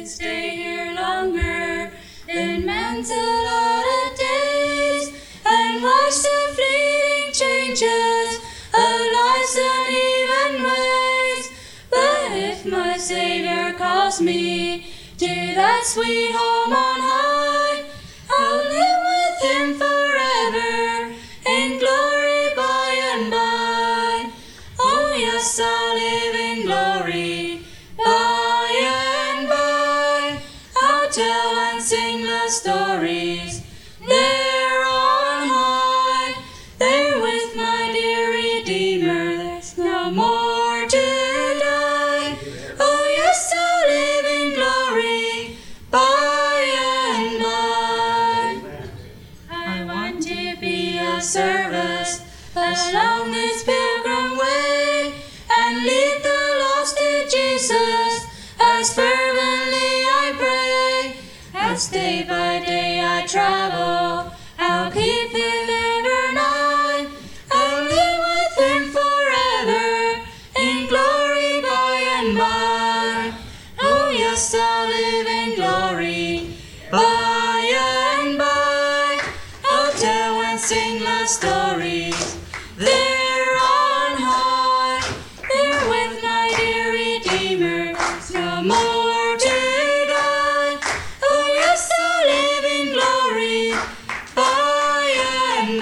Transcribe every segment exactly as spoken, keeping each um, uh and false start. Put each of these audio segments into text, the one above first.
stay here longer than man's allotted days, and watch the fleeting changes of life's uneven ways. But if my Savior calls me to that sweet home on high, I'll live with him forever in glory by and by. Oh yes, I'll live in glory by and by. I'll tell and sing the stories there on high. There with my dear Redeemer, there's no more to die. Oh yes, I'll live in glory by and by. I want to be of service along this pilgrim way, and lead the lost to Jesus as fervently I pray. As day by day I travel, I'll keep him ever nigh. I'll live with him forever in glory by and by. Oh yes, I'll live in glory by and by. I'll tell and sing the stories there on high. There with my dear Redeemer, there's no more to die. Oh yes, I'll live in glory by and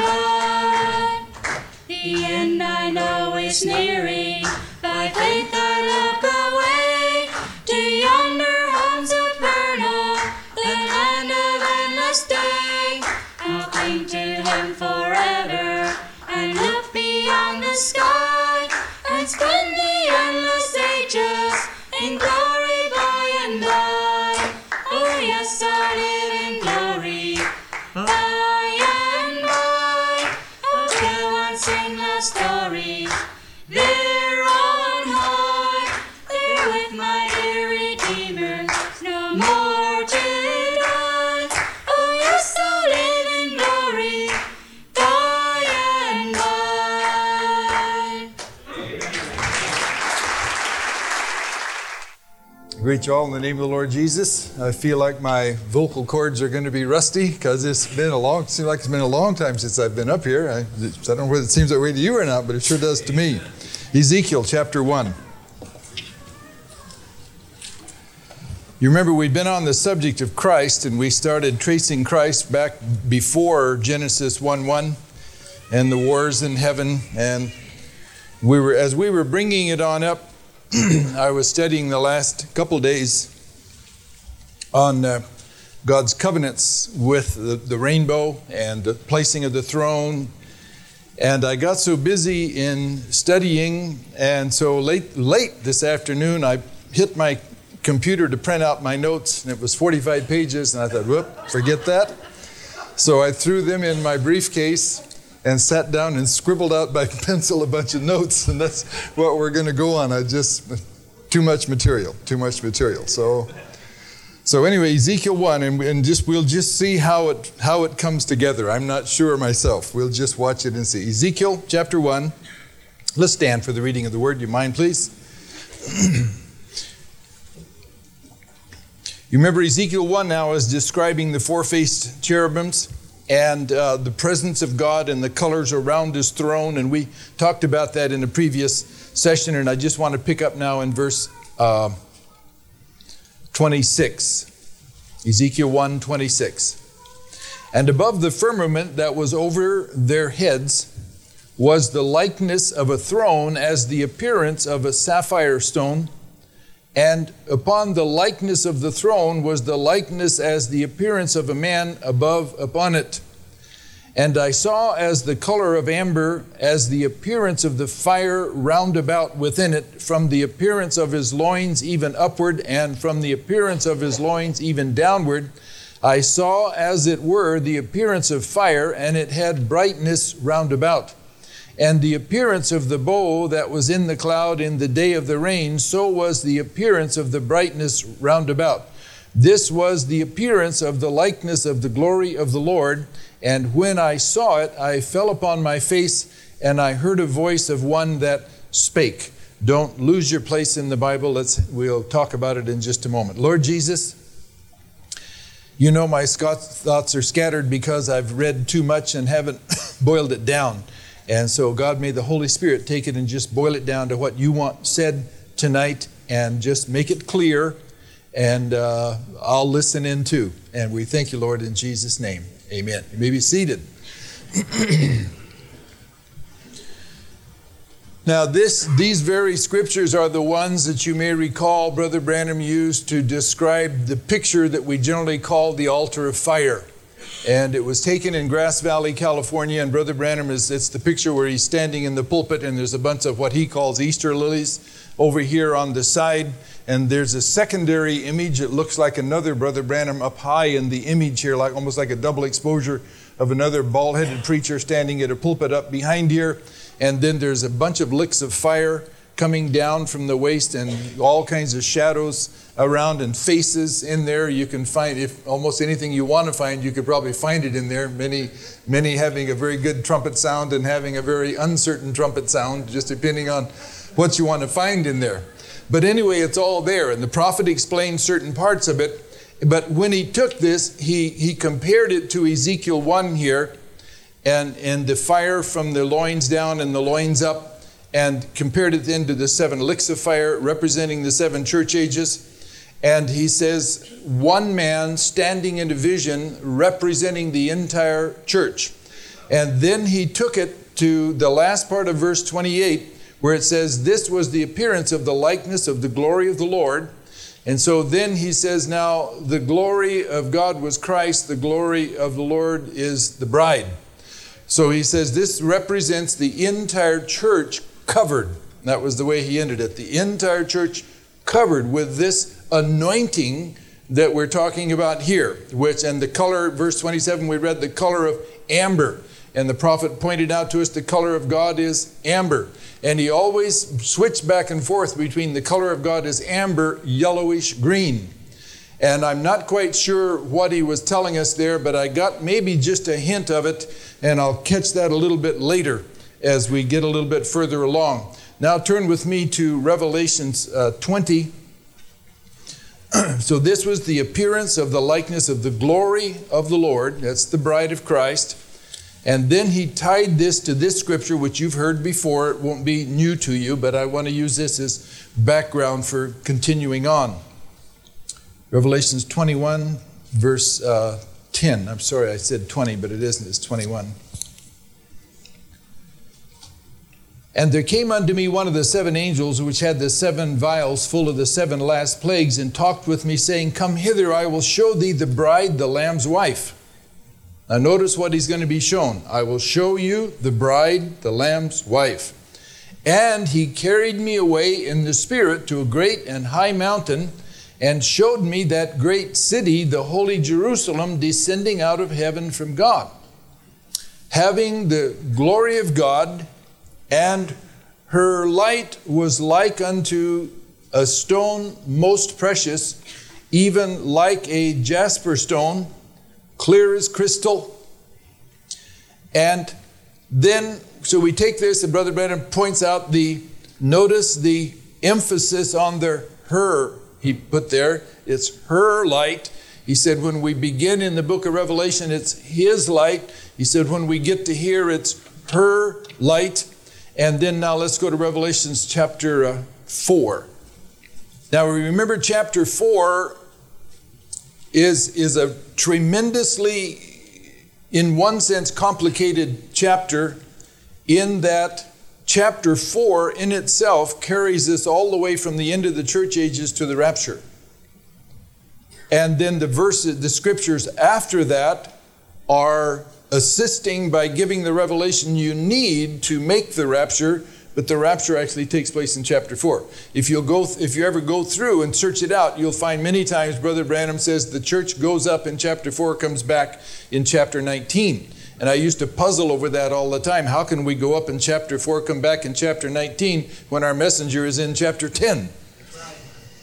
by. The end I know is nearing. By faith I look away to yonder homes eternal, the land of endless day. I'll cling to him forever and look beyond the sky, and spend the endless ages in glory by and by. Oh yes, I live in glory by and by. I'll tell and sing the stories there on high. There with my dear Redeemer, there's no more to die. Oh yes, I'll live in glory by and by. Greet you all in the name of the Lord Jesus. I feel like my vocal cords are going to be rusty because it's been a long, seems like it's been a long time since I've been up here. I, I don't know whether it seems that way to you or not, but it sure does to me. Ezekiel chapter one. You remember we'd been on the subject of Christ, and we started tracing Christ back before Genesis one one and the wars in heaven. And we were, as we were bringing it on up, I was studying the last couple days on uh, God's covenants with the, the rainbow and the placing of the throne. And I got so busy in studying, and so late late this afternoon, I hit my computer to print out my notes, and it was forty-five pages, and I thought, whoop, forget that. So I threw them in my briefcase and sat down and scribbled out by pencil a bunch of notes, and that's what we're going to go on. I just, too much material, too much material. So, so anyway, Ezekiel one, and, and just we'll just see how it how it comes together. I'm not sure myself. We'll just watch it and see. Ezekiel chapter one. Let's stand for the reading of the word. Do you mind, please? You remember Ezekiel one now is describing the four-faced cherubims and uh, the presence of God and the colors around his throne. And we talked about that in a previous session, and I just want to pick up now in verse uh, twenty-six. Ezekiel one twenty-six. And above the firmament that was over their heads was the likeness of a throne as the appearance of a sapphire stone. And upon the likeness of the throne was the likeness as the appearance of a man above upon it. And I saw as the color of amber, as the appearance of the fire round about within it, from the appearance of his loins even upward, and from the appearance of his loins even downward. I saw as it were the appearance of fire, and it had brightness round about. And the appearance of the bow that was in the cloud in the day of the rain, so was the appearance of the brightness round about. This was the appearance of the likeness of the glory of the Lord. And when I saw it, I fell upon my face, and I heard a voice of one that spake. Don't lose your place in the Bible. Let's, we'll talk about it in just a moment. Lord Jesus, you know my thoughts are scattered because I've read too much and haven't boiled it down. And so God, may the Holy Spirit take it and just boil it down to what you want said tonight and just make it clear. And uh, I'll listen in too. And we thank you, Lord, in Jesus' name. Amen. You may be seated. Now, this, these very scriptures are the ones that you may recall Brother Branham used to describe the picture that we generally call the altar of fire. And it was taken in Grass Valley, California, and Brother Branham, is it's the picture where he's standing in the pulpit and there's a bunch of what he calls Easter lilies over here on the side. And there's a secondary image. It looks like another Brother Branham up high in the image here, like almost like a double exposure of another bald-headed preacher standing at a pulpit up behind here. And then there's a bunch of licks of fire coming down from the waist and all kinds of shadows around and faces in there. You can find, if almost anything you want to find, you could probably find it in there. Many, many having a very good trumpet sound and having a very uncertain trumpet sound, just depending on what you want to find in there. But anyway, it's all there. And the prophet explained certain parts of it. But when he took this, he, he compared it to Ezekiel one here, and, and the fire from the loins down and the loins up, and compared it then to the seven licks of fire representing the seven church ages. And he says, one man standing in a vision representing the entire church. And then he took it to the last part of verse twenty-eight, where it says, this was the appearance of the likeness of the glory of the Lord. And so then he says, now the glory of God was Christ, the glory of the Lord is the bride. So he says this represents the entire church covered. That was the way he ended it. The entire church covered with this anointing that we're talking about here, which, and the color, verse twenty-seven, we read the color of amber. And the prophet pointed out to us the color of God is amber. And he always switched back and forth between the color of God is amber, yellowish green. And I'm not quite sure what he was telling us there, but I got maybe just a hint of it, and I'll catch that a little bit later as we get a little bit further along. Now turn with me to Revelations uh, twenty. So this was the appearance of the likeness of the glory of the Lord. That's the bride of Christ. And then he tied this to this scripture, which you've heard before. It won't be new to you, but I want to use this as background for continuing on. Revelations twenty-one, verse uh, ten. I'm sorry I said twenty, but it isn't. It's twenty-one. And there came unto me one of the seven angels, which had the seven vials full of the seven last plagues, and talked with me, saying, come hither, I will show thee the bride, the Lamb's wife. Now notice what he's going to be shown. I will show you the bride, the Lamb's wife. And he carried me away in the Spirit to a great and high mountain, and showed me that great city, the holy Jerusalem, descending out of heaven from God, having the glory of God, and her light was like unto a stone most precious, even like a jasper stone, clear as crystal. And then, so we take this, and Brother Branham points out the, notice the emphasis on the her he put there. It's her light. He said when we begin in the book of Revelation, it's his light. He said when we get to here, it's her light. And then now let's go to Revelations chapter uh, four. Now remember, chapter four is, is a tremendously, in one sense, complicated chapter, in that chapter four in itself carries us all the way from the end of the church ages to the rapture. And then the verses, the scriptures after that are assisting by giving the revelation you need to make the rapture, but the rapture actually takes place in chapter four. If you'll go, if you ever go through and search it out, you'll find many times Brother Branham says the church goes up in chapter four, comes back in chapter nineteen. And I used to puzzle over that all the time. How can we go up in chapter four, come back in chapter nineteen when our messenger is in chapter ten?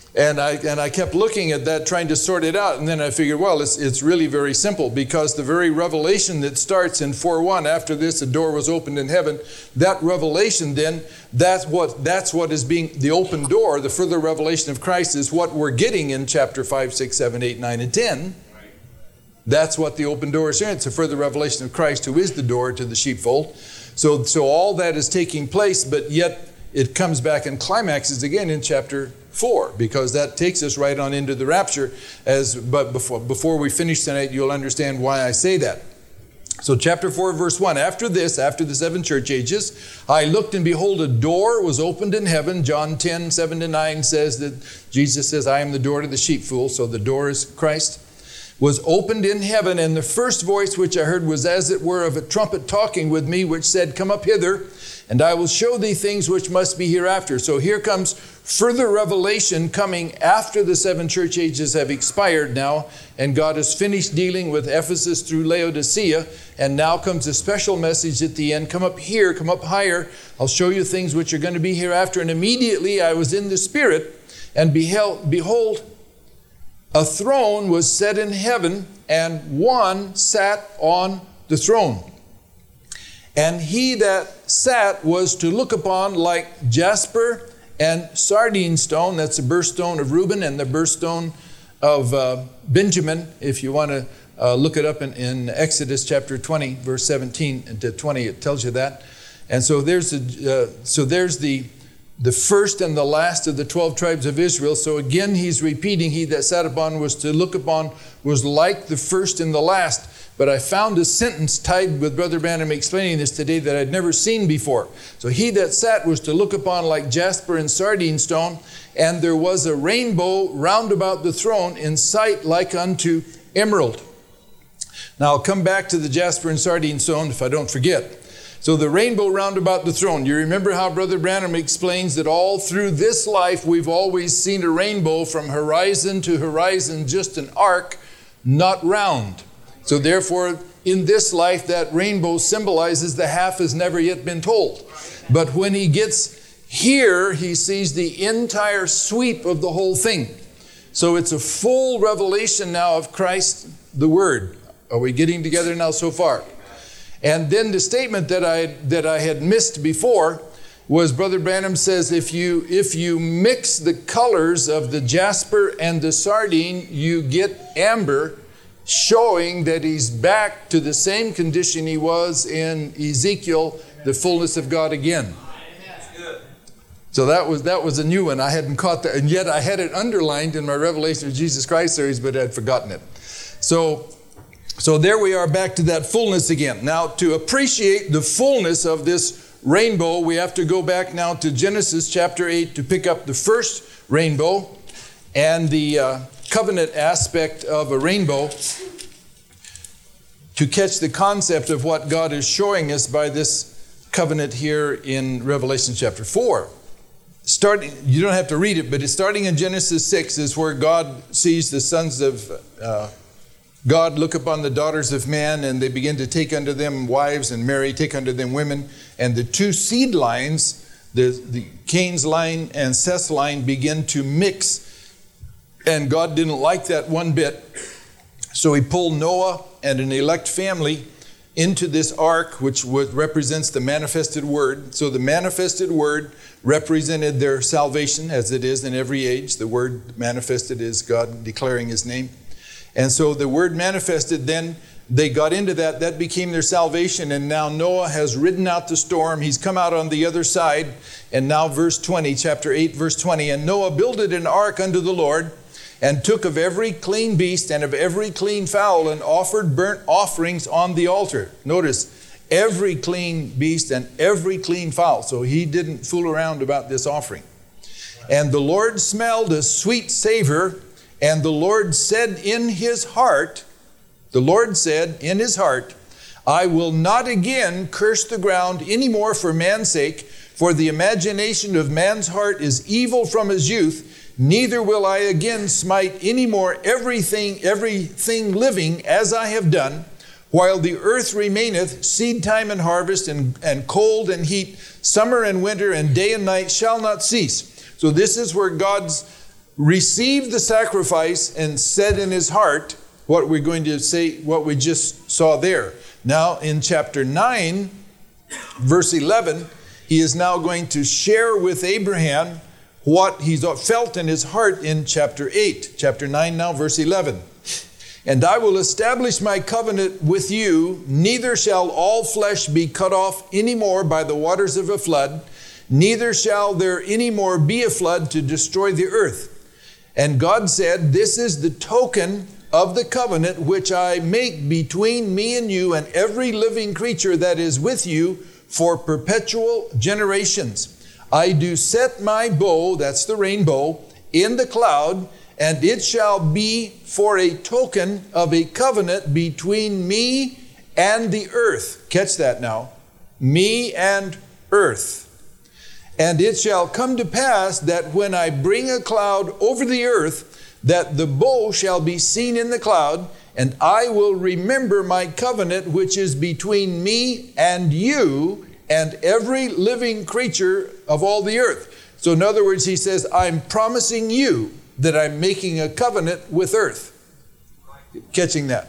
And I and I kept looking at that, trying to sort it out. And then I figured, well, it's it's really very simple, because the very revelation that starts in four one, after this, a door was opened in heaven, that revelation then, that's what that's what is being, the open door, the further revelation of Christ is what we're getting in chapter five, six, seven, eight, nine, and ten. That's what the open door is here. It's a further revelation of Christ, who is the door to the sheepfold. So, so all that is taking place, but yet it comes back and climaxes again in chapter four, because that takes us right on into the rapture. As but before before we finish tonight, you'll understand why I say that. So chapter four, verse one, after this, after the seven church ages, I looked, and behold, a door was opened in heaven. John ten, seven to nine says that Jesus says, I am the door to the sheepfold. So the door is Christ. Was opened in heaven, and the first voice which I heard was as it were of a trumpet talking with me, which said, come up hither, and I will show thee things which must be hereafter. So here comes further revelation coming after the seven church ages have expired now, and God has finished dealing with Ephesus through Laodicea, and now comes a special message at the end. Come up here, come up higher. I'll show you things which are going to be hereafter. And immediately I was in the Spirit, and beheld, behold, a throne was set in heaven, and one sat on the throne. And he that sat was to look upon like jasper and sardine stone. That's the birthstone of Reuben and the birthstone of uh, Benjamin. If you want to uh, look it up in, in Exodus chapter twenty, verse seventeen to twenty, it tells you that. And so there's a, uh, so there's the the first and the last of the twelve tribes of Israel. So again, he's repeating, he that sat upon was to look upon, was like the first and the last. But I found a sentence tied with Brother Branham explaining this today that I'd never seen before. So he that sat was to look upon like jasper and sardine stone, and there was a rainbow round about the throne in sight like unto emerald. Now I'll come back to the jasper and sardine stone if I don't forget. So the rainbow round about the throne. You remember how Brother Branham explains that all through this life we've always seen a rainbow from horizon to horizon, just an arc, not round. So therefore, in this life, that rainbow symbolizes the half has never yet been told. But when he gets here, he sees the entire sweep of the whole thing. So it's a full revelation now of Christ, the Word. Are we getting together now so far? And then the statement that I that I had missed before was Brother Branham says, if you if you mix the colors of the jasper and the sardine, you get amber, showing that he's back to the same condition he was in Ezekiel, the fullness of God again. So that was that was a new one. I hadn't caught that, and yet I had it underlined in my Revelation of Jesus Christ series, but I'd forgotten it. So. So there we are, back to that fullness again. Now, to appreciate the fullness of this rainbow, we have to go back now to Genesis chapter eight to pick up the first rainbow and the uh, covenant aspect of a rainbow, to catch the concept of what God is showing us by this covenant here in Revelation chapter four. Starting, you don't have to read it, but it's starting in Genesis six is where God sees the sons of uh, God look upon the daughters of man, and they begin to take unto them wives and marry, take unto them women. And the two seed lines, the, the Cain's line and Seth's line, begin to mix. And God didn't like that one bit. So he pulled Noah and an elect family into this ark, which represents the manifested word. So the manifested word represented their salvation, as it is in every age. The word manifested is God declaring his name. And so the word manifested, then they got into that. That became their salvation. And now Noah has ridden out the storm. He's come out on the other side. And now verse twenty, chapter eight, verse twenty. And Noah builded an ark unto the Lord, and took of every clean beast and of every clean fowl, and offered burnt offerings on the altar. Notice, every clean beast and every clean fowl. So he didn't fool around about this offering. And the Lord smelled a sweet savor. And the Lord said in his heart, the Lord said in his heart, I will not again curse the ground any more for man's sake, for the imagination of man's heart is evil from his youth. Neither will I again smite any more everything, everything living as I have done, while the earth remaineth, seed time and harvest, and, and cold and heat, summer and winter, and day and night shall not cease. So this is where God's received the sacrifice and said in his heart what we're going to say, what we just saw there. Now in chapter nine, verse eleven, he is now going to share with Abraham what he's felt in his heart in chapter eight. Chapter nine now, verse eleven. And I will establish my covenant with you, neither shall all flesh be cut off any more by the waters of a flood, neither shall there any more be a flood to destroy the earth. And God said, this is the token of the covenant which I make between me and you and every living creature that is with you for perpetual generations. I do set my bow, that's the rainbow, in the cloud, and it shall be for a token of a covenant between me and the earth. Catch that now. Me and earth. And it shall come to pass that when I bring a cloud over the earth, that the bow shall be seen in the cloud, and I will remember my covenant which is between me and you and every living creature of all the earth. So in other words, he says, I'm promising you that I'm making a covenant with earth. Catching that?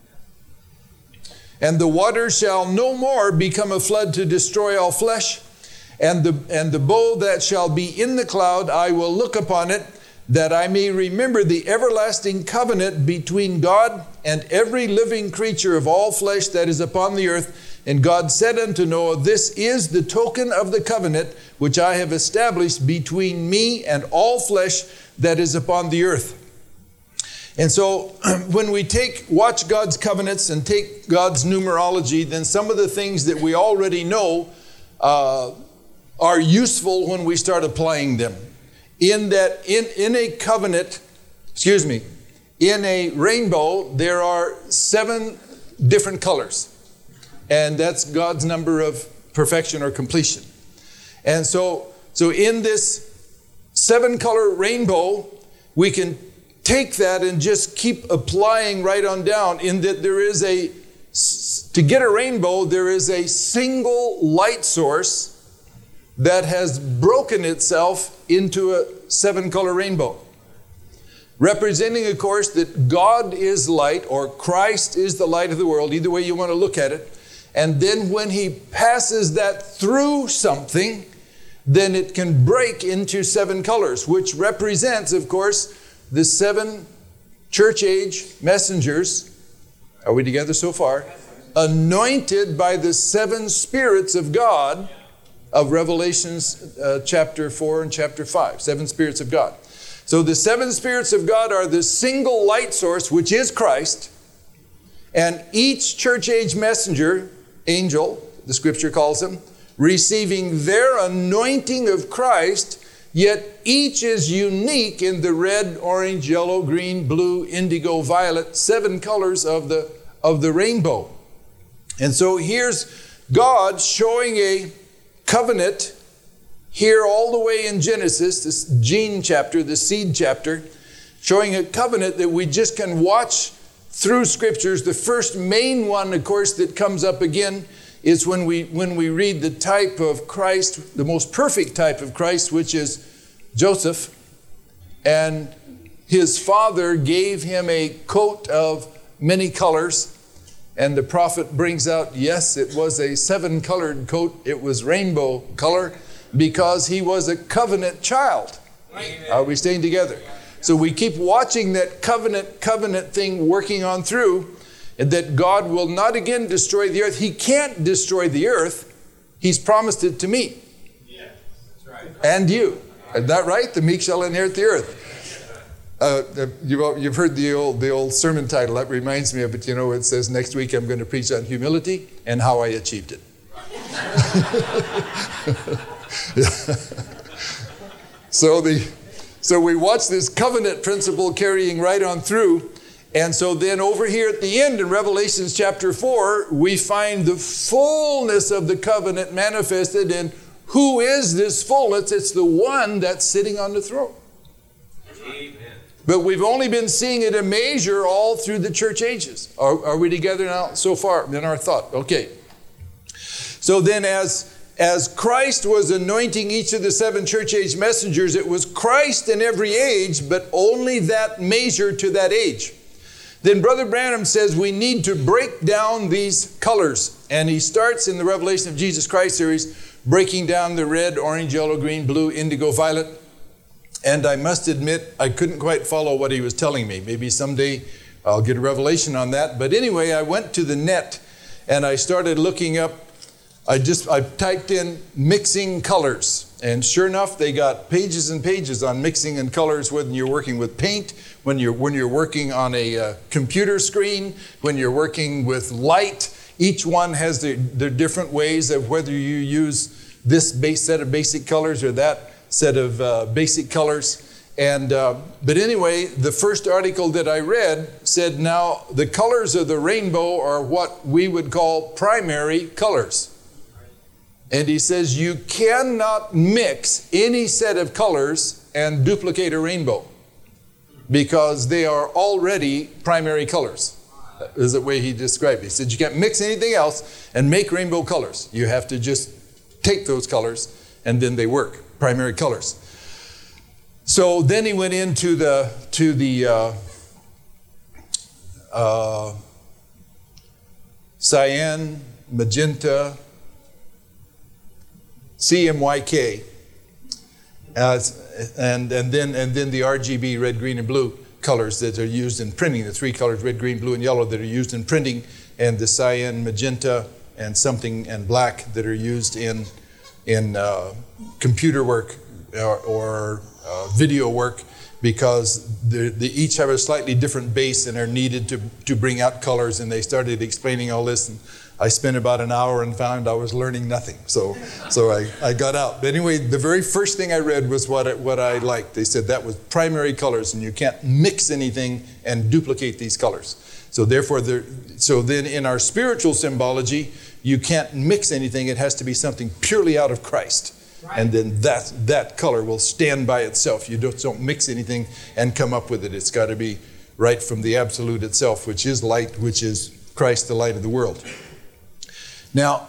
And the waters shall no more become a flood to destroy all flesh. And the, and the bow that shall be in the cloud, I will look upon it, that I may remember the everlasting covenant between God and every living creature of all flesh that is upon the earth. And God said unto Noah, this is the token of the covenant which I have established between me and all flesh that is upon the earth. And so when we take, watch God's covenants and take God's numerology, then some of the things that we already know uh, are useful when we start applying them. In that, in, in a covenant, excuse me, in a rainbow, there are seven different colors. And that's God's number of perfection or completion. And so, so in this seven color rainbow, we can take that and just keep applying right on down, in that there is a, to get a rainbow, there is a single light source that has broken itself into a seven color rainbow. Representing, of course, that God is light, or Christ is the light of the world, either way you want to look at it. And then when he passes that through something, then it can break into seven colors, which represents, of course, the seven church age messengers. Are we together so far? Anointed by the seven spirits of God of Revelations uh, chapter four and chapter five. Seven spirits of God. So the seven spirits of God are the single light source, which is Christ. And each church age messenger, angel, the scripture calls them, receiving their anointing of Christ, yet each is unique in the red, orange, yellow, green, blue, indigo, violet, seven colors of the, of the rainbow. And so here's God showing a covenant here all the way in Genesis, this gene chapter, the seed chapter, showing a covenant that we just can watch through scriptures. The first main one, of course, that comes up again is when we when we read the type of Christ, the most perfect type of Christ, which is Joseph. And his father gave him a coat of many colors. And the prophet brings out, yes, it was a seven-colored coat. It was rainbow color because he was a covenant child. Amen. Are we staying together? So we keep watching that covenant, covenant thing working on through, and that God will not again destroy the earth. He can't destroy the earth. He's promised it to me. Yeah, that's right. And you. Is that right? The meek shall inherit the earth. Uh, you, you've heard the old the old sermon title. That reminds me of it. You know, it says next week I'm going to preach on humility and how I achieved it. so the so we watch this covenant principle carrying right on through. And so then over here at the end in Revelation chapter four, we find the fullness of the covenant manifested. And who is this fullness? It's the one that's sitting on the throne. Amen. But we've only been seeing it in measure all through the church ages. Are, are we together now so far in our thought? Okay. So then as, as Christ was anointing each of the seven church age messengers, it was Christ in every age, but only that measure to that age. Then Brother Branham says we need to break down these colors. And he starts in the Revelation of Jesus Christ series, breaking down the red, orange, yellow, green, blue, indigo, violet. And I must admit, I couldn't quite follow what he was telling me. Maybe someday I'll get a revelation on that. But anyway, I went to the net and I started looking up. I just, I typed in mixing colors. And sure enough, they got pages and pages on mixing and colors when you're working with paint, when you're, when you're working on a uh, computer screen, when you're working with light. Each one has their, their different ways of whether you use this base set of basic colors or that set of uh, basic colors. And uh, but anyway, the first article that I read said now the colors of the rainbow are what we would call primary colors. And he says you cannot mix any set of colors and duplicate a rainbow because they are already primary colors. That is the way he described it. He said you can't mix anything else and make rainbow colors. You have to just take those colors and then they work, primary colors. So then he went into the to the uh, uh, cyan, magenta, C M Y K, uh, and and then and then the R G B, red, green, and blue colors that are used in printing. The three colors, red, green, blue, and yellow, that are used in printing, and the cyan, magenta, and something and black that are used in in uh, computer work or, or uh, video work, because they each have a slightly different base and are needed to to bring out colors. And they started explaining all this, and I spent about an hour and found I was learning nothing. So so I, I got out. But anyway, the very first thing I read was what I, what I liked. They said that was primary colors, and you can't mix anything and duplicate these colors. So therefore, there, so then in our spiritual symbology, you can't mix anything. It has to be something purely out of Christ. Right. And then that, that color will stand by itself. You don't, don't mix anything and come up with it. It's got to be right from the absolute itself, which is light, which is Christ, the light of the world. Now,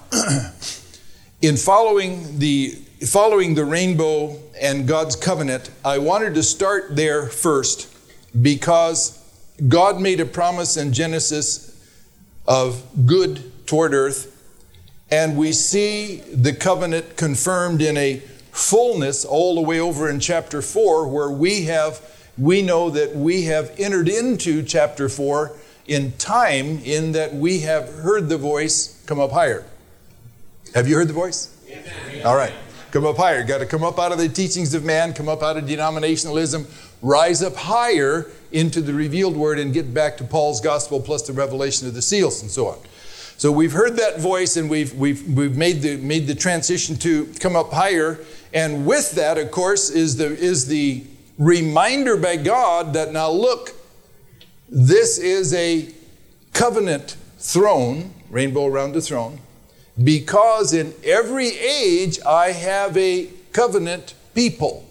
in following the following the rainbow and God's covenant, I wanted to start there first because God made a promise in Genesis of good toward earth, and we see the covenant confirmed in a fullness all the way over in chapter four, where we have we know that we have entered into chapter four in time, in that we have heard the voice, come up higher. Have you heard the voice? Yes. All right. Come up higher. Got to come up out of the teachings of man, come up out of denominationalism, rise up higher into the revealed word, and get back to Paul's gospel plus the revelation of the seals and so on. So we've heard that voice, and we've we've we've made the made the transition to come up higher. And with that, of course, is the is the reminder by God that now look, this is a covenant throne, rainbow around the throne, because in every age I have a covenant people.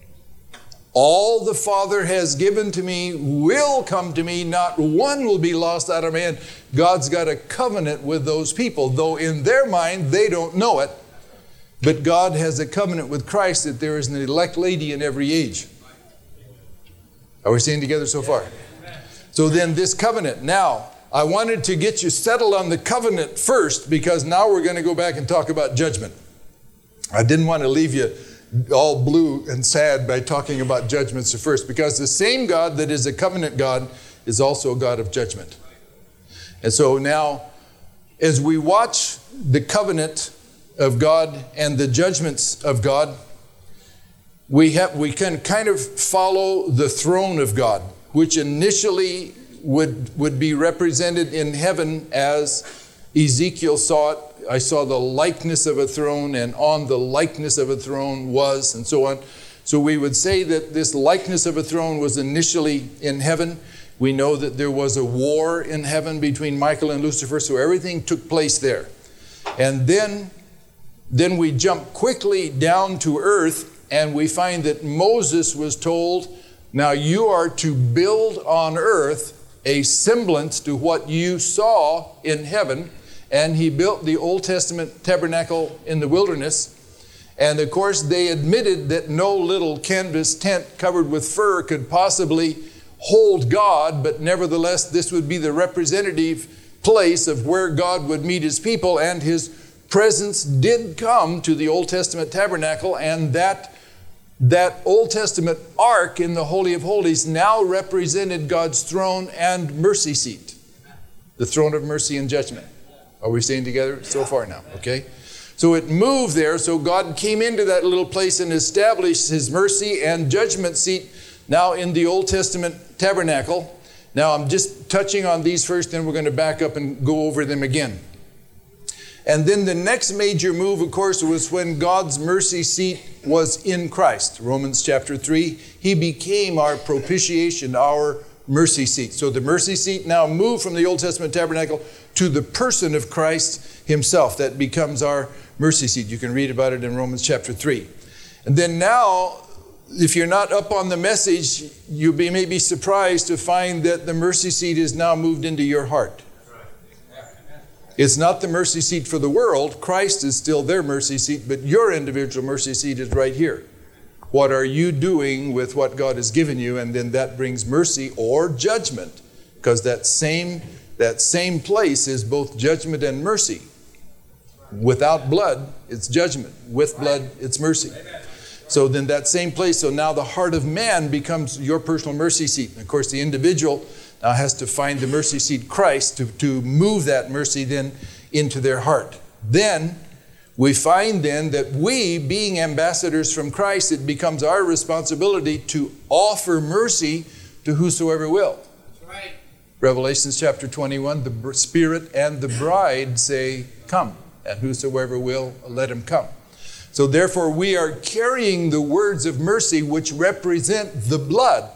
All the Father has given to me will come to me. Not one will be lost out of my hand. God's got a covenant with those people, though in their mind they don't know it. But God has a covenant with Christ that there is an elect lady in every age. Are we staying together so far? So then this covenant. Now, I wanted to get you settled on the covenant first, because now we're going to go back and talk about judgment. I didn't want to leave you all blue and sad by talking about judgments at first, because the same God that is a covenant God is also a God of judgment. And so now, as we watch the covenant of God and the judgments of God, we have we can kind of follow the throne of God, which initially would would be represented in heaven as Ezekiel saw it. I saw the likeness of a throne, and on the likeness of a throne was, and so on. So we would say that this likeness of a throne was initially in heaven. We know that there was a war in heaven between Michael and Lucifer, so everything took place there. And then, then we jump quickly down to earth, and we find that Moses was told, now you are to build on earth a semblance to what you saw in heaven. and he built the Old Testament tabernacle in the wilderness. And of course, they admitted that no little canvas tent covered with fur could possibly hold God, but nevertheless, this would be the representative place of where God would meet his people, and his presence did come to the Old Testament tabernacle, and that, that Old Testament ark in the Holy of Holies now represented God's throne and mercy seat, the throne of mercy and judgment. Are we staying together so far now? Okay. So it moved there, so God came into that little place and established his mercy and judgment seat now in the Old Testament tabernacle. Now I'm just touching on these first, then we're going to back up and go over them again. And then the next major move, of course, was when God's mercy seat was in Christ. Romans chapter three, he became our propitiation, our mercy seat. So the mercy seat now moved from the Old Testament tabernacle to the person of Christ himself. That becomes our mercy seat. You can read about it in Romans chapter three. And then now, if you're not up on the message, you be, may be surprised to find that the mercy seat is now moved into your heart. It's not the mercy seat for the world. Christ is still their mercy seat, but your individual mercy seat is right here. What are you doing with what God has given you? And then that brings mercy or judgment, because that same, that same place is both judgment and mercy. Without blood, it's judgment. With blood, it's mercy. So then that same place, so now the heart of man becomes your personal mercy seat. And of course, the individual now has to find the mercy seat, Christ, to, to move that mercy then into their heart. Then we find then that we, being ambassadors from Christ, it becomes our responsibility to offer mercy to whosoever will. That's right. Revelation chapter twenty-one, the Spirit and the bride say, come, and whosoever will, let him come. So therefore, we are carrying the words of mercy which represent the blood.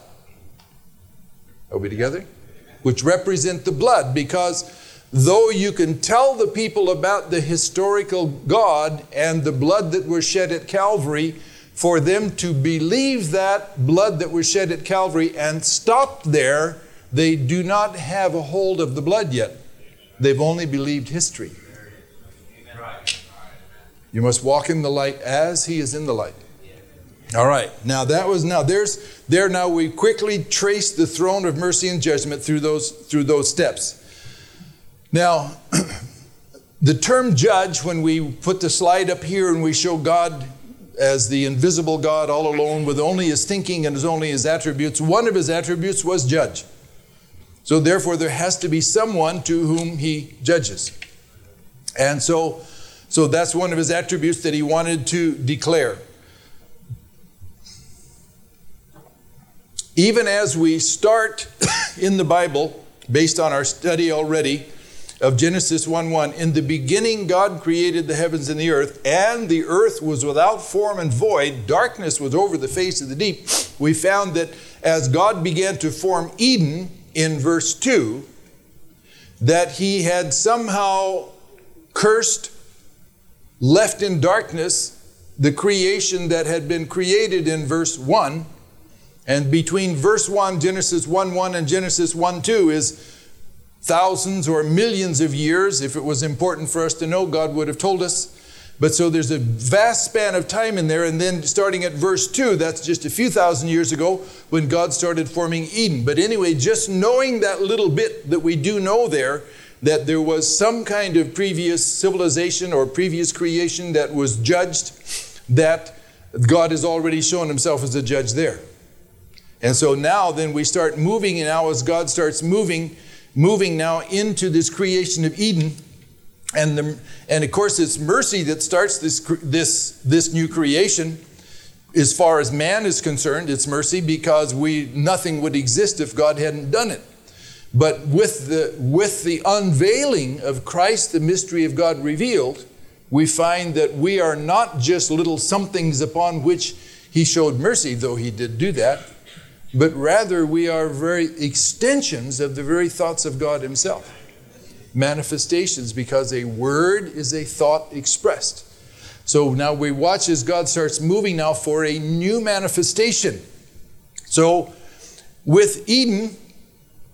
Are we together? Which represent the blood, because though you can tell the people about the historical God and the blood that was shed at Calvary, for them to believe that blood that was shed at Calvary and stop there, they do not have a hold of the blood yet. They've only believed history. You must walk in the light as he is in the light. All right. Now that was now there's there now we quickly trace the throne of mercy and judgment through those through those steps. Now, the term judge, when we put the slide up here and we show God as the invisible God all alone with only his thinking and his only his attributes, one of his attributes was judge. So therefore there has to be someone to whom he judges. And so So that's one of his attributes that he wanted to declare. Even as we start in the Bible, based on our study already of Genesis one one, in the beginning God created the heavens and the earth, and the earth was without form and void, darkness was over the face of the deep. We found that as God began to form Eden in verse two, that he had somehow cursed, left in darkness, the creation that had been created in verse one. And between verse one, Genesis one one, and Genesis one two is thousands or millions of years. If it was important for us to know, God would have told us. But so there's a vast span of time in there. And then starting at verse two, that's just a few thousand years ago when God started forming Eden. But anyway, just knowing that little bit that we do know there, that there was some kind of previous civilization or previous creation that was judged, that God has already shown himself as a judge there. And so now then we start moving, and now as God starts moving, moving now into this creation of Eden, and the, and of course it's mercy that starts this, this, this new creation. As far as man is concerned, it's mercy, because we nothing would exist if God hadn't done it. But with the, with the unveiling of Christ, the mystery of God revealed, we find that we are not just little somethings upon which he showed mercy, though he did do that, but rather we are very extensions of the very thoughts of God himself. Manifestations, because a word is a thought expressed. So now we watch as God starts moving now for a new manifestation. So with Eden,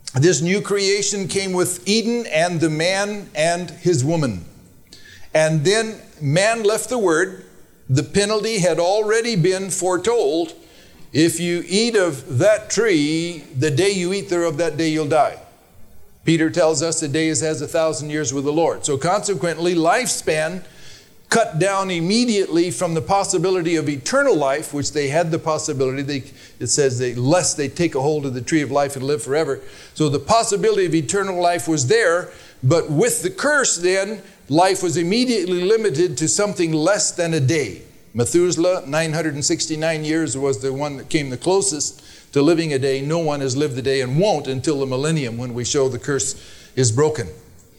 this new creation came with Eden and the man and his woman. And then man left the word. The penalty had already been foretold. If you eat of that tree, the day you eat thereof, that day you'll die. Peter tells us a day is as a thousand years with the Lord. So consequently, lifespan cut down immediately from the possibility of eternal life, which they had the possibility. They, it says, they, lest they take a hold of the tree of life and live forever. So the possibility of eternal life was there, but with the curse then, life was immediately limited to something less than a day. Methuselah, nine hundred sixty-nine years, was the one that came the closest to living a day. No one has lived a day and won't until the millennium, when we show the curse is broken.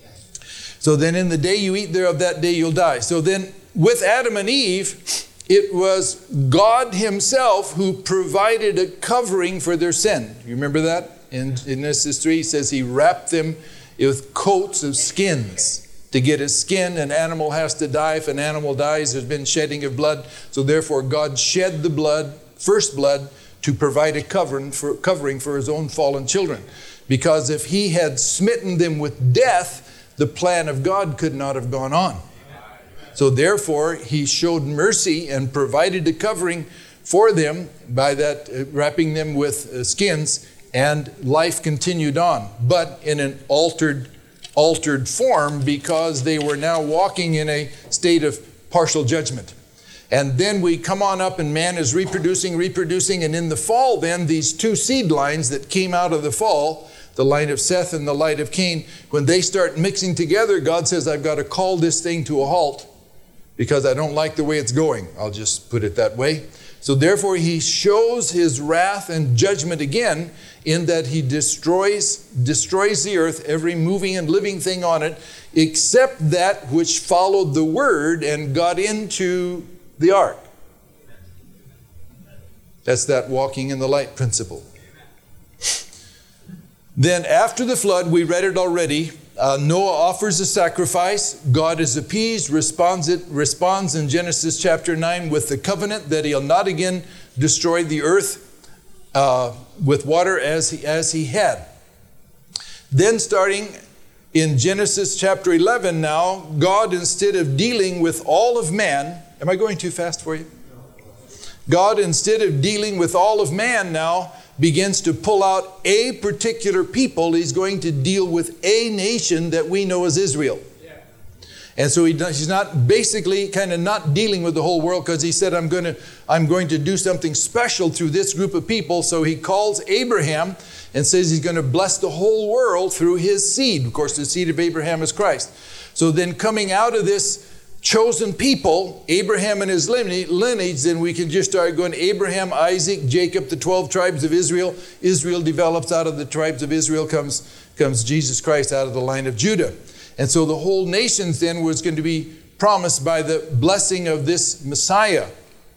So then in the day you eat thereof, that day you'll die. So then with Adam and Eve, it was God himself who provided a covering for their sin. You remember that? In, in Genesis three, he says he wrapped them with coats of skins. To get a skin, an animal has to die. If an animal dies, there's been shedding of blood. So therefore God shed the blood, first blood, to provide a covering for, covering for his own fallen children. Because if he had smitten them with death, the plan of God could not have gone on. So therefore, he showed mercy and provided a covering for them by that uh, wrapping them with uh, skins, and life continued on, but in an altered, altered form, because they were now walking in a state of partial judgment. And then we come on up and man is reproducing, reproducing, and in the fall then, these two seed lines that came out of the fall, the line of Seth and the line of Cain, when they start mixing together, God says, I've got to call this thing to a halt because I don't like the way it's going. I'll just put it that way. So therefore, he shows his wrath and judgment again in that he destroys, destroys the earth, every moving and living thing on it, except that which followed the word and got into the ark. That's that walking in the light principle. Then after the flood, we read it already, uh, Noah offers a sacrifice. God is appeased, responds, it, responds in Genesis chapter nine with the covenant that he'll not again destroy the earth uh, with water as he, as he had. Then starting in Genesis chapter eleven now, God, instead of dealing with all of man, am I going too fast for you? God, instead of dealing with all of man now, begins to pull out a particular people. He's going to deal with a nation that we know as Israel. Yeah. And so he does, he's not basically kind of not dealing with the whole world, because he said, I'm going to, I'm going to do something special through this group of people. So he calls Abraham and says he's going to bless the whole world through his seed. Of course, the seed of Abraham is Christ. So then coming out of this chosen people, Abraham and his lineage, then we can just start going Abraham, Isaac, Jacob, the twelve tribes of Israel. Israel develops. Out of the tribes of Israel comes, comes Jesus Christ out of the line of Judah. And so the whole nations then was going to be promised by the blessing of this Messiah.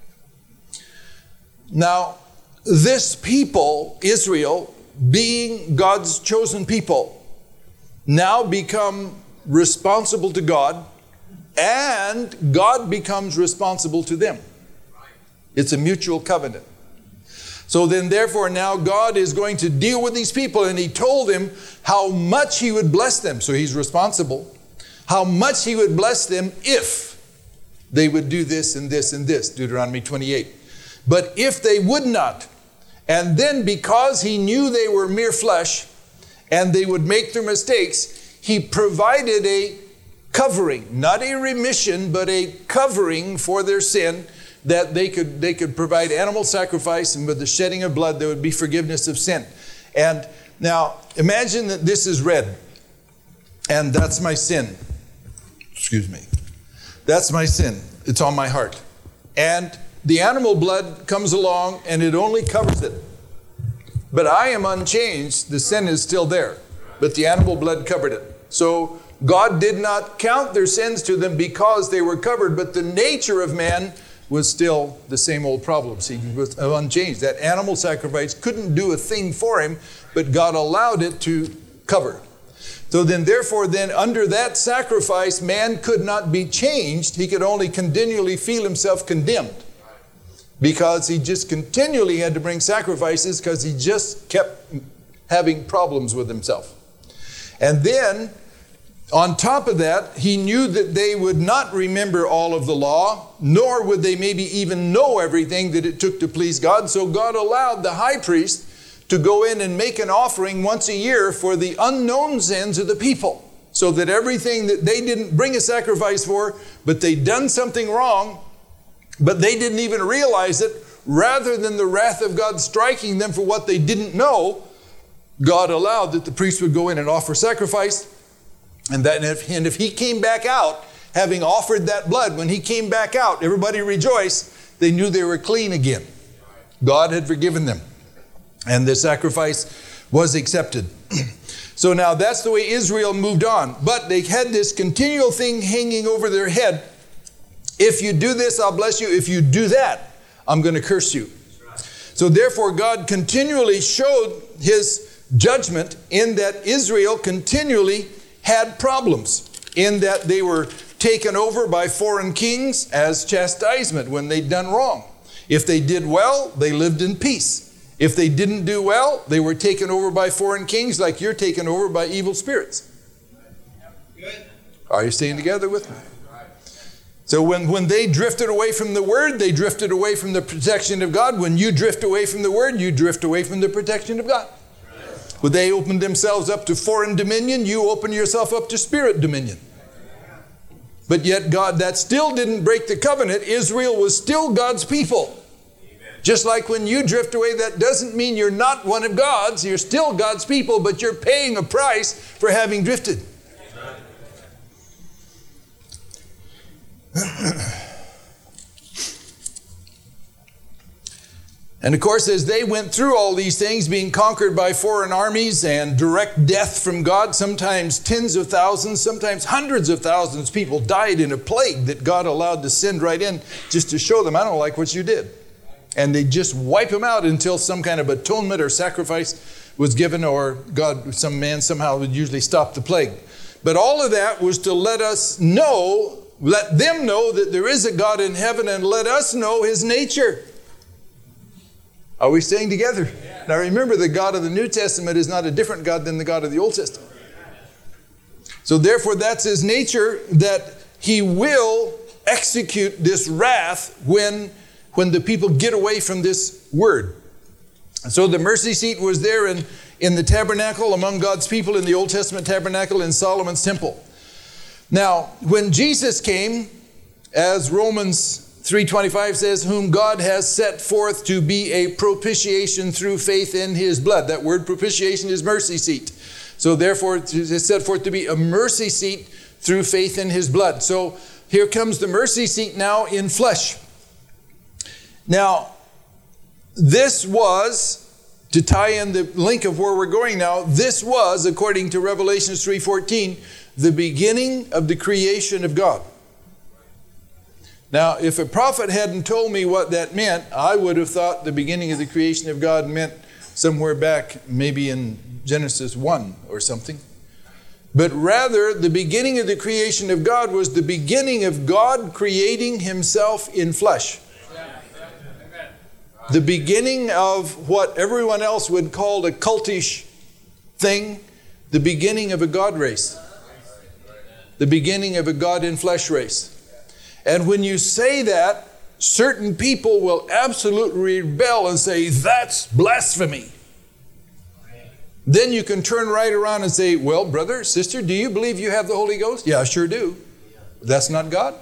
Now, this people, Israel, being God's chosen people, now become responsible to God, and God becomes responsible to them. It's a mutual covenant. So then therefore now God is going to deal with these people, and he told them how much he would bless them. So he's responsible. How much he would bless them if they would do this and this and this, Deuteronomy twenty-eight. But if they would not, and then because he knew they were mere flesh and they would make their mistakes, he provided a covering, not a remission, but a covering for their sin, that they could they could provide animal sacrifice, and with the shedding of blood there would be forgiveness of sin. And now imagine that this is red, and that's my sin. Excuse me. That's my sin. It's on my heart. And the animal blood comes along and it only covers it. But I am unchanged. The sin is still there, but the animal blood covered it. So God did not count their sins to them because they were covered, but the nature of man was still the same old problems. He was unchanged. That animal sacrifice couldn't do a thing for him, but God allowed it to cover. So then, therefore, then under that sacrifice, man could not be changed. He could only continually feel himself condemned, because he just continually had to bring sacrifices, because he just kept having problems with himself. And then, on top of that, he knew that they would not remember all of the law, nor would they maybe even know everything that it took to please God. So God allowed the high priest to go in and make an offering once a year for the unknown sins of the people, so that everything that they didn't bring a sacrifice for, but they'd done something wrong, but they didn't even realize it, rather than the wrath of God striking them for what they didn't know, God allowed that the priest would go in and offer sacrifice. And that, and if, and if he came back out, having offered that blood, when he came back out, everybody rejoiced. They knew they were clean again. God had forgiven them. And the sacrifice was accepted. So now that's the way Israel moved on. But they had this continual thing hanging over their head. If you do this, I'll bless you. If you do that, I'm going to curse you. So therefore, God continually showed his judgment in that Israel continually had problems, in that they were taken over by foreign kings as chastisement when they'd done wrong. If they did well, they lived in peace. If they didn't do well, they were taken over by foreign kings like you're taken over by evil spirits. Are you staying together with me? So when, when they drifted away from the Word, they drifted away from the protection of God. When you drift away from the Word, you drift away from the protection of God. When they opened themselves up to foreign dominion, you open yourself up to spirit dominion. But yet God, that still didn't break the covenant. Israel was still God's people. Just like when you drift away, that doesn't mean you're not one of God's. You're still God's people, but you're paying a price for having drifted. And of course, as they went through all these things, being conquered by foreign armies and direct death from God, sometimes tens of thousands, sometimes hundreds of thousands of people died in a plague that God allowed to send right in just to show them, I don't like what you did. And they just wipe them out until some kind of atonement or sacrifice was given, or God, some man somehow would usually stop the plague. But all of that was to let us know, let them know that there is a God in heaven, and let us know his nature. Are we staying together? Yeah. Now remember, the God of the New Testament is not a different God than the God of the Old Testament. So therefore, that's his nature, that he will execute this wrath when when the people get away from this word. And so the mercy seat was there in, in the tabernacle among God's people in the Old Testament tabernacle in Solomon's temple. Now, when Jesus came, as Romans three twenty-five says, whom God has set forth to be a propitiation through faith in his blood. That word propitiation is mercy seat. So therefore, it's set forth to be a mercy seat through faith in his blood. So here comes the mercy seat now in flesh. Now, this was, to tie in the link of where we're going now, this was, according to Revelation three fourteen, the beginning of the creation of God. Now, if a prophet hadn't told me what that meant, I would have thought the beginning of the creation of God meant somewhere back, maybe in Genesis one or something. But rather, the beginning of the creation of God was the beginning of God creating himself in flesh. The beginning of what everyone else would call a cultish thing, the beginning of a God race. The beginning of a God in flesh race. And when you say that, certain people will absolutely rebel and say, that's blasphemy. Then you can turn right around and say, well, brother, sister, do you believe you have the Holy Ghost? Yeah, I sure do. That's not God?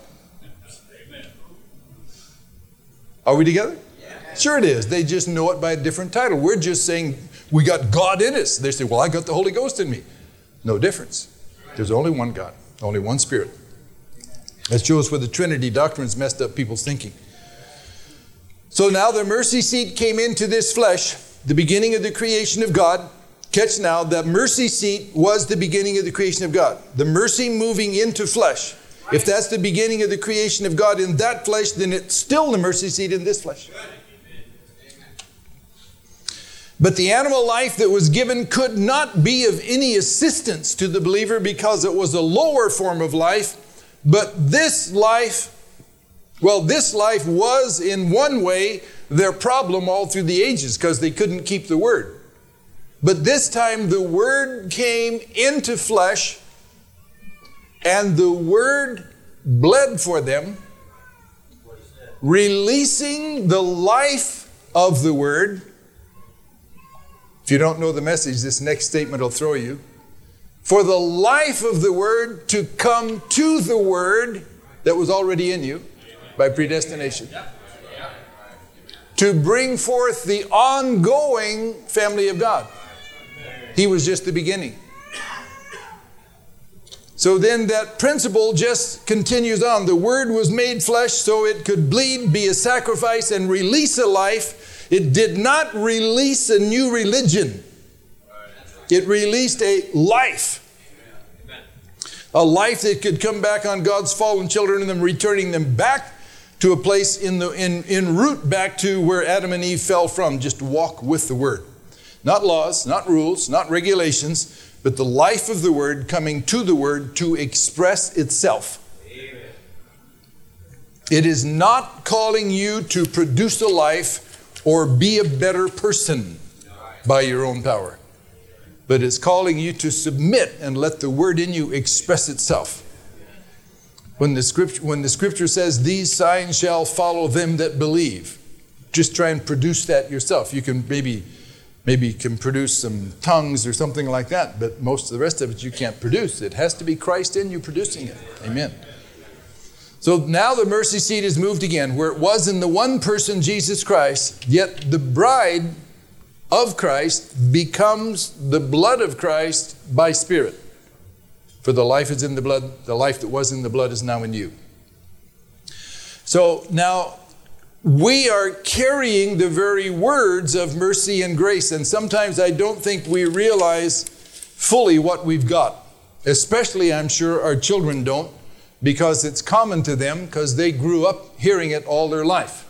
Are we together? Sure it is. They just know it by a different title. We're just saying we got God in us. They say, well, I got the Holy Ghost in me. No difference. There's only one God, only one Spirit. That shows where the Trinity doctrine's messed up people's thinking. So now the mercy seat came into this flesh, the beginning of the creation of God. Catch now, the mercy seat was the beginning of the creation of God. The mercy moving into flesh. If that's the beginning of the creation of God in that flesh, then it's still the mercy seat in this flesh. But the animal life that was given could not be of any assistance to the believer because it was a lower form of life. But this life, well, this life was in one way their problem all through the ages because they couldn't keep the word. But this time the Word came into flesh, and the Word bled for them, releasing the life of the Word. If you don't know the message, this next statement will throw you. For the life of the Word to come to the Word that was already in you by predestination. To bring forth the ongoing family of God. He was just the beginning. So then that principle just continues on. The Word was made flesh so it could bleed, be a sacrifice, and release a life. It did not release a new religion. It released a life. A life that could come back on God's fallen children and them returning them back to a place in the in, in route back to where Adam and Eve fell from. Just walk with the Word. Not laws, not rules, not regulations, but the life of the Word coming to the Word to express itself. Amen. It is not calling you to produce a life or be a better person by your own power, but it's calling you to submit and let the Word in you express itself. When the scripture, when the scripture says, these signs shall follow them that believe, just try and produce that yourself. You can maybe, maybe you can produce some tongues or something like that, but most of the rest of it you can't produce. It has to be Christ in you producing it. Amen. So now the mercy seat is moved again, where it was in the one person, Jesus Christ, yet the bride of Christ becomes the blood of Christ by Spirit. For the life is in the blood, the life that was in the blood is now in you. So now we are carrying the very words of mercy and grace, and sometimes I don't think we realize fully what we've got. Especially, I'm sure, our children don't, because it's common to them because they grew up hearing it all their life.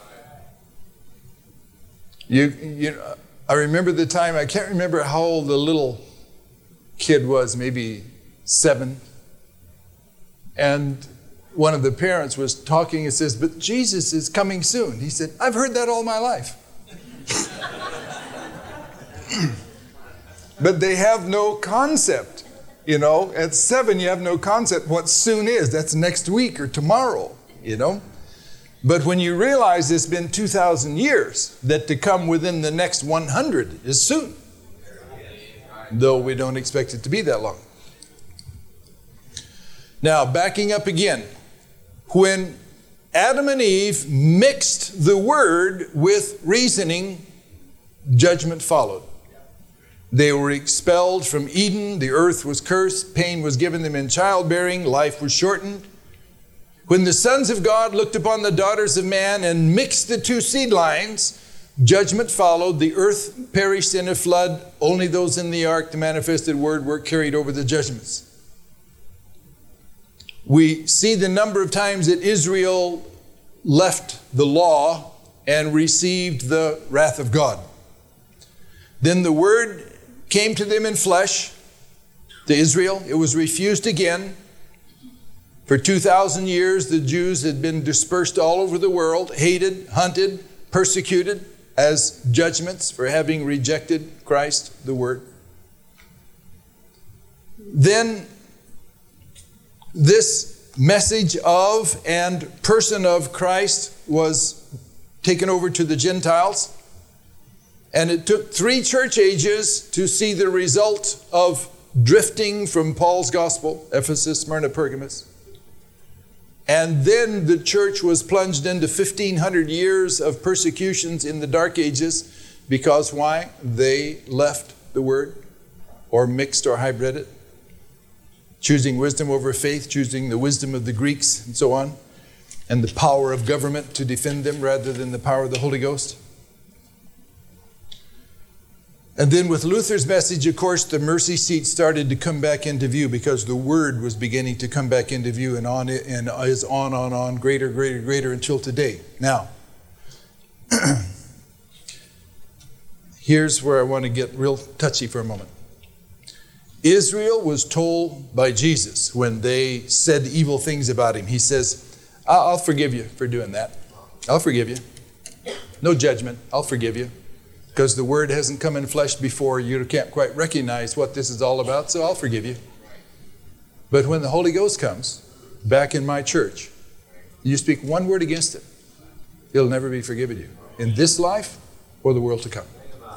You, you know, I remember the time, I can't remember how old the little kid was, maybe seven. And one of the parents was talking and says, but Jesus is coming soon. He said, I've heard that all my life. But they have no concept. You know, at seven, you have no concept what soon is. That's next week or tomorrow, you know. But when you realize it's been two thousand years, that to come within the next one hundred is soon. Though we don't expect it to be that long. Now, backing up again. When Adam and Eve mixed the Word with reasoning, judgment followed. They were expelled from Eden. The earth was cursed. Pain was given them in childbearing. Life was shortened. When the sons of God looked upon the daughters of man and mixed the two seed lines, judgment followed. The earth perished in a flood. Only those in the ark, the manifested Word, were carried over the judgments. We see the number of times that Israel left the law and received the wrath of God. Then the Word came to them in flesh, to Israel. It was refused again. For two thousand years, the Jews had been dispersed all over the world, hated, hunted, persecuted as judgments for having rejected Christ, the Word. Then this message of and person of Christ was taken over to the Gentiles. And it took three church ages to see the result of drifting from Paul's gospel, Ephesus, Smyrna, Pergamos. And then the church was plunged into fifteen hundred years of persecutions in the Dark Ages. Because why? They left the Word, or mixed or hybrid it. Choosing wisdom over faith, choosing the wisdom of the Greeks and so on. And the power of government to defend them rather than the power of the Holy Ghost. And then with Luther's message, of course, the mercy seat started to come back into view because the Word was beginning to come back into view and on it and is on, on, on, greater, greater, greater until today. Now, here's where I want to get real touchy for a moment. Israel was told by Jesus when they said evil things about him. He says, I'll forgive you for doing that. I'll forgive you. No judgment. I'll forgive you. because the Word hasn't come in flesh before. You can't quite recognize what this is all about, so I'll forgive you. But when the Holy Ghost comes back in my church, you speak one word against it, it'll never be forgiven you, in this life or the world to come.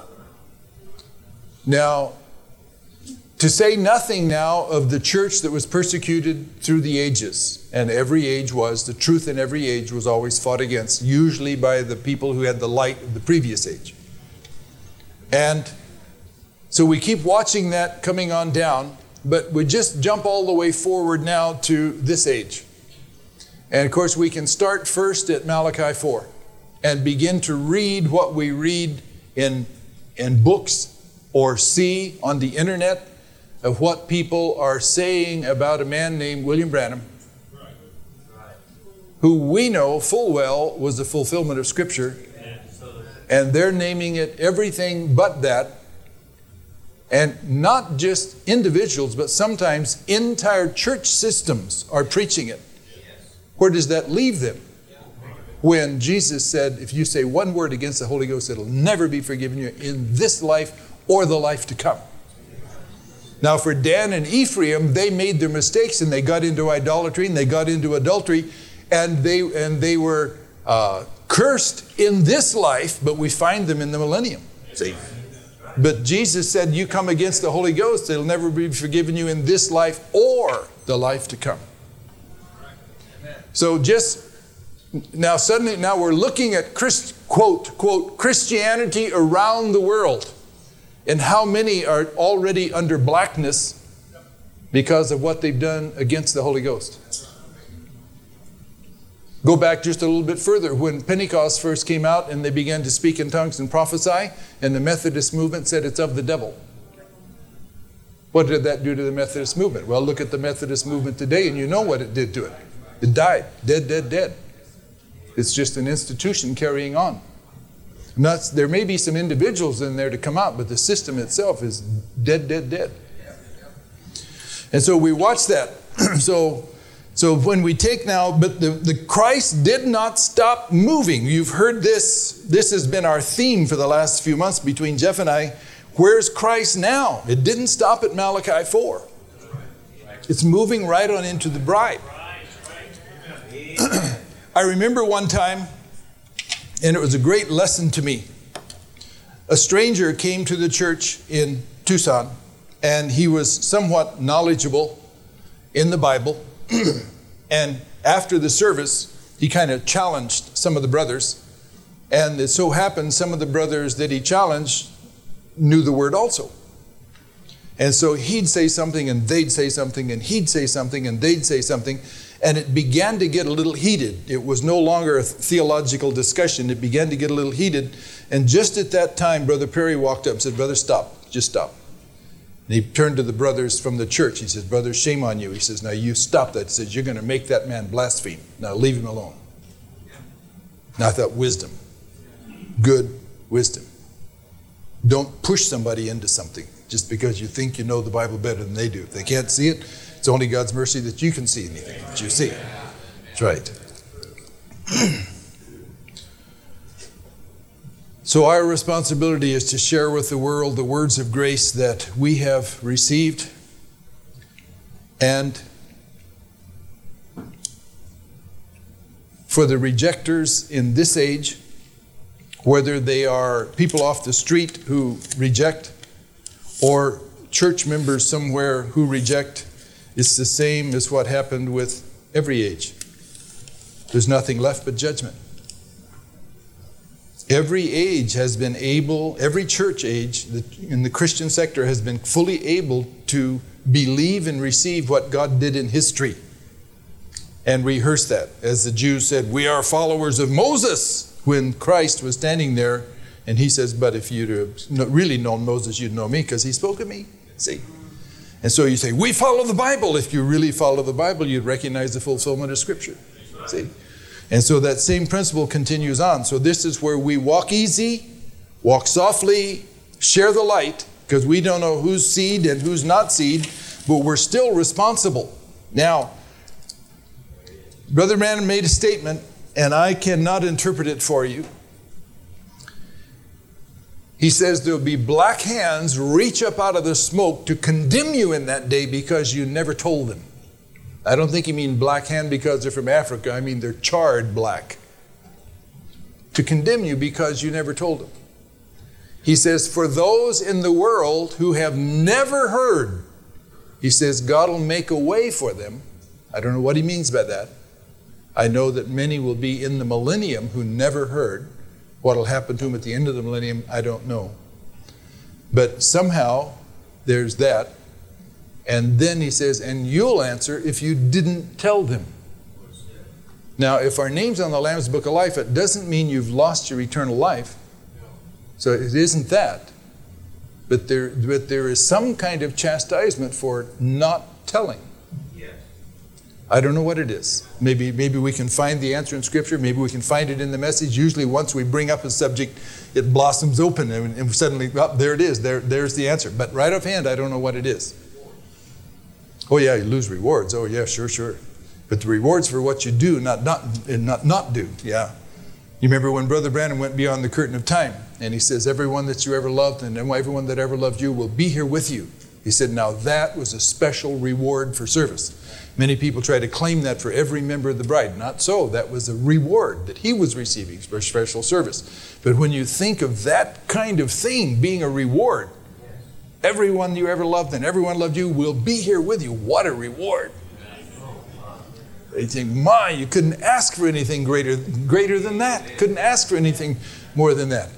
Now, to say nothing now of the church that was persecuted through the ages, and every age was, the truth in every age was always fought against, usually by the people who had the light of the previous age. And so we keep watching that coming on down, but we just jump all the way forward now to this age. And of course we can start first at Malachi four and begin to read what we read in, in books or see on the internet of what people are saying about a man named William Branham, who we know full well was the fulfillment of Scripture, and they're naming it everything but that. And not just individuals, but sometimes entire church systems are preaching it. Where does that leave them? When Jesus said, if you say one word against the Holy Ghost, it'll never be forgiven you in this life or the life to come. Now for Dan and Ephraim, they made their mistakes and they got into idolatry and they got into adultery, and they and they were uh, cursed in this life, but we find them in the millennium. See? But Jesus said, you come against the Holy Ghost, it'll never be forgiven you in this life or the life to come. So just now suddenly, now we're looking at Christ, quote, quote, Christianity around the world, and how many are already under blackness because of what they've done against the Holy Ghost. Go back just a little bit further. When Pentecost first came out and they began to speak in tongues and prophesy, and the Methodist movement said it's of the devil. What did that do to the Methodist movement? Well, look at the Methodist movement today and you know what it did to it. It died. Dead, dead, dead. It's just an institution carrying on. Not, there may be some individuals in there to come out, but the system itself is dead, dead, dead. And so we watch that. so... So when we take now, but the, the Christ did not stop moving. You've heard this. This has been our theme for the last few months between Jeff and I. Where's Christ now? It didn't stop at Malachi four. It's moving right on into the bride. I remember one time, and it was a great lesson to me. A stranger came to the church in Tucson, and he was somewhat knowledgeable in the Bible. And after the service, he kind of challenged some of the brothers. And it so happened some of the brothers that he challenged knew the word also. And so he'd say something and they'd say something and he'd say something and they'd say something. And it began to get a little heated. It was no longer a theological discussion. It began to get a little heated. And just at that time, Brother Perry walked up and said, "Brother, stop. Just stop." And he turned to the brothers from the church. He says, "Brother, shame on you." He says, "Now you stop that." He says, "You're going to make that man blaspheme. Now leave him alone." Now I thought, wisdom. Good wisdom. Don't push somebody into something just because you think you know the Bible better than they do. If they can't see it, it's only God's mercy that you can see anything that you see. That's right. So our responsibility is to share with the world the words of grace that we have received. And for the rejectors in this age, whether they are people off the street who reject or church members somewhere who reject, it's the same as what happened with every age. There's nothing left but judgment. Every age has been able, every church age in the Christian sector has been fully able to believe and receive what God did in history and rehearse that. As the Jews said, "We are followers of Moses," when Christ was standing there and he says, "But if you'd have really known Moses, you'd know me because he spoke of me." See? And so you say, "We follow the Bible." If you really follow the Bible, you'd recognize the fulfillment of Scripture. See? And so that same principle continues on. So this is where we walk easy, walk softly, share the light, because we don't know who's seed and who's not seed, but we're still responsible. Now, Brother Branham made a statement, and I cannot interpret it for you. He says there'll be black hands reach up out of the smoke to condemn you in that day because you never told them. I don't think he means black hand because they're from Africa. I mean they're charred black. To condemn you because you never told them. He says, for those in the world who have never heard, he says God will make a way for them. I don't know what he means by that. I know that many will be in the millennium who never heard. What will happen to them at the end of the millennium, I don't know. But somehow there's that. And then he says, and you'll answer if you didn't tell them. Now, if our name's on the Lamb's Book of Life, it doesn't mean you've lost your eternal life. So it isn't that. But there, but there is some kind of chastisement for not telling. I don't know what it is. Maybe, maybe we can find the answer in Scripture. Maybe we can find it in the message. Usually once we bring up a subject, it blossoms open and, and suddenly, oh, there it is. There, there's the answer. But right offhand, I don't know what it is. Oh yeah, you lose rewards. Oh yeah, sure, sure. But the rewards for what you do, not not and not not do. Yeah. You remember when Brother Branham went beyond the curtain of time, and he says, everyone that you ever loved and everyone that ever loved you will be here with you. He said, now that was a special reward for service. Many people try to claim that for every member of the bride. Not so. That was a reward that he was receiving for special service. But when you think of that kind of thing being a reward, everyone you ever loved and everyone loved you will be here with you. What a reward. They think, my, you couldn't ask for anything greater, greater than that. Couldn't ask for anything more than that.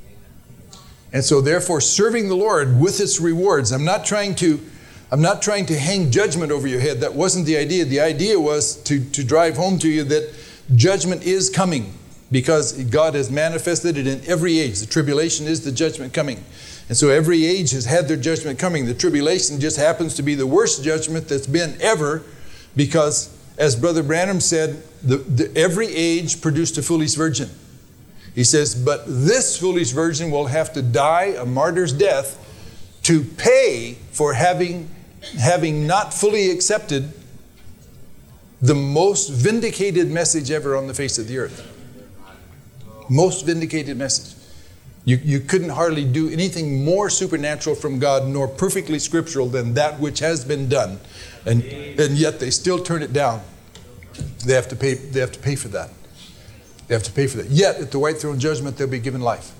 And so therefore, serving the Lord with its rewards, I'm not trying to I'm not trying to hang judgment over your head. That wasn't the idea. The idea was to, to drive home to you that judgment is coming because God has manifested it in every age. The tribulation is the judgment coming. And so every age has had their judgment coming. The tribulation just happens to be the worst judgment that's been ever because, as Brother Branham said, the, the, every age produced a foolish virgin. He says, but this foolish virgin will have to die a martyr's death to pay for having having not fully accepted the most vindicated message ever on the face of the earth. Most vindicated message. You, you couldn't hardly do anything more supernatural from God nor perfectly scriptural than that which has been done. And, and yet they still turn it down. They have to pay, they have to pay for that. They have to pay for that. Yet at the white throne judgment they'll be given life.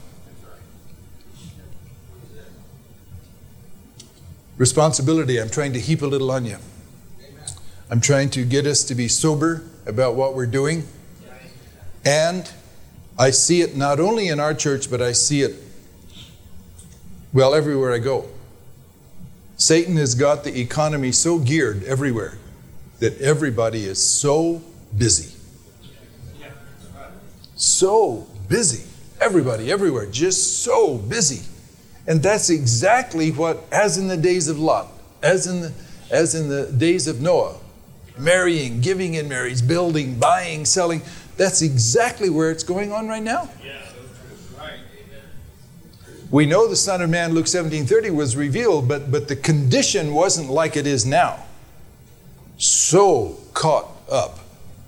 Responsibility, I'm trying to heap a little on you. I'm trying to get us to be sober about what we're doing. And I see it not only in our church, but I see it, well, everywhere I go. Satan has got the economy so geared everywhere that everybody is so busy. So busy. Everybody, everywhere, just so busy. And that's exactly what, as in the days of Lot, as in the, as in the days of Noah, marrying, giving in marriage, building, buying, selling, that's exactly where it's going on right now. Yeah, right. We know the Son of Man, Luke seventeen thirty, was revealed, but, but the condition wasn't like it is now. So caught up.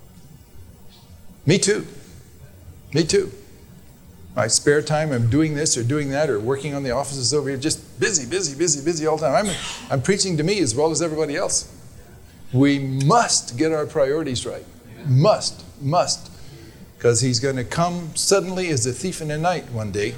Me too. Me too. My spare time, I'm doing this or doing that or working on the offices over here. Just busy, busy, busy, busy all the time. I'm, I'm preaching to me as well as everybody else. We must get our priorities right. Must, must. Because he's going to come suddenly as a thief in the night one day.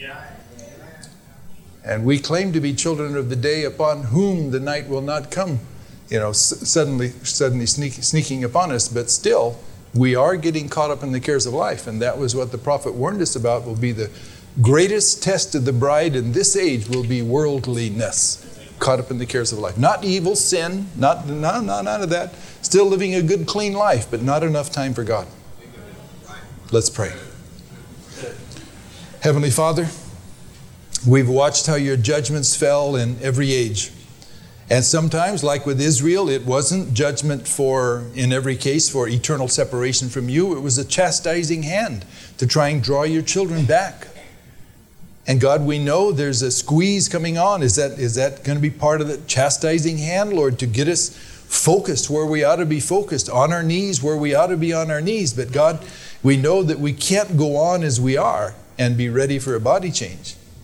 And we claim to be children of the day upon whom the night will not come, you know, s- suddenly, suddenly sneak, sneaking upon us. But still, we are getting caught up in the cares of life. And that was what the prophet warned us about, will be the greatest test of the bride in this age will be worldliness. Caught up in the cares of life. Not evil, sin, not, no, no, none of that. Still living a good, clean life, but not enough time for God. Let's pray. Heavenly Father, we've watched how your judgments fell in every age. And sometimes, like with Israel, it wasn't judgment for, in every case, for eternal separation from you. It was a chastising hand to try and draw your children back. And God, we know there's a squeeze coming on. Is that, is that going to be part of the chastising hand, Lord, to get us focused where we ought to be focused, on our knees where we ought to be on our knees? But God, we know that we can't go on as we are and be ready for a body change.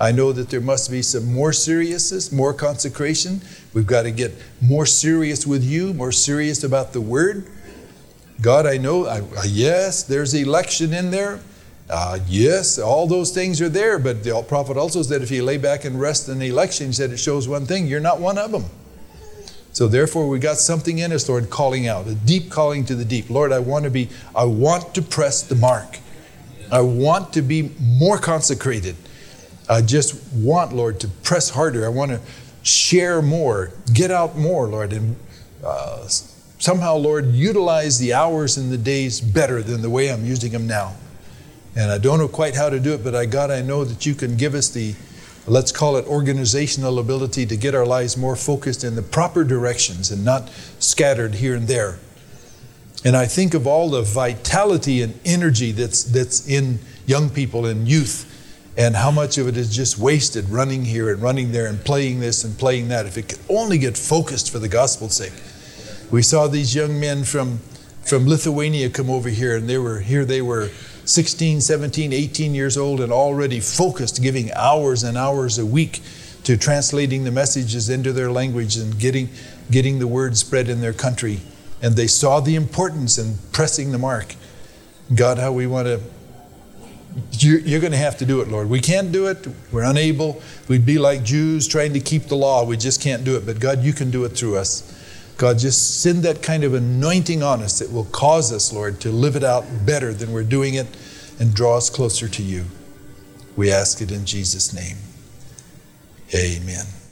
I know that there must be some more seriousness, more consecration. We've got to get more serious with you, more serious about the Word. God, I know, I, uh, yes, there's election in there. Uh, yes, all those things are there, but the prophet also said if you lay back and rest in the election, he said it shows one thing, you're not one of them. So therefore we got something in us, Lord, calling out, a deep calling to the deep. Lord, I want to be, I want to press the mark. I want to be more consecrated. I just want, Lord, to press harder. I want to share more, get out more, Lord, and uh, somehow, Lord, utilize the hours and the days better than the way I'm using them now. And I don't know quite how to do it, but I, God, I know that you can give us the, let's call it organizational ability to get our lives more focused in the proper directions and not scattered here and there. And I think of all the vitality and energy that's that's in young people and youth, and how much of it is just wasted running here and running there and playing this and playing that. If it could only get focused for the gospel's sake. We saw these young men from, from Lithuania come over here, and they were here they were sixteen, seventeen, eighteen years old and already focused, giving hours and hours a week to translating the messages into their language and getting, getting the word spread in their country. And they saw the importance in pressing the mark. God, how we want to, you're, you're going to have to do it, Lord. We can't do it. We're unable. We'd be like Jews trying to keep the law. We just can't do it. But God, you can do it through us. God, just send that kind of anointing on us that will cause us, Lord, to live it out better than we're doing it and draw us closer to you. We ask it in Jesus' name. Amen.